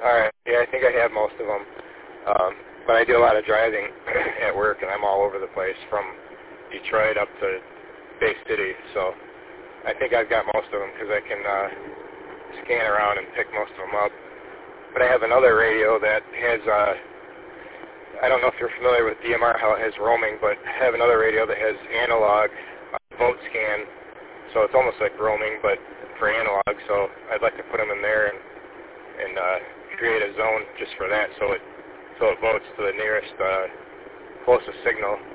All right. Yeah, I think I have most of them. But I do a lot of driving at work, and I'm all over the place from Detroit up to Bay City. So I think I've got most of them because I can scan around and pick most of them up. But I have another radio that has, I don't know if you're familiar with DMR, how it has roaming, but I have another radio that has analog vote scan. So it's almost like roaming, but for analog. So I'd like to put them in there and create a zone just for that, so it votes to the nearest closest signal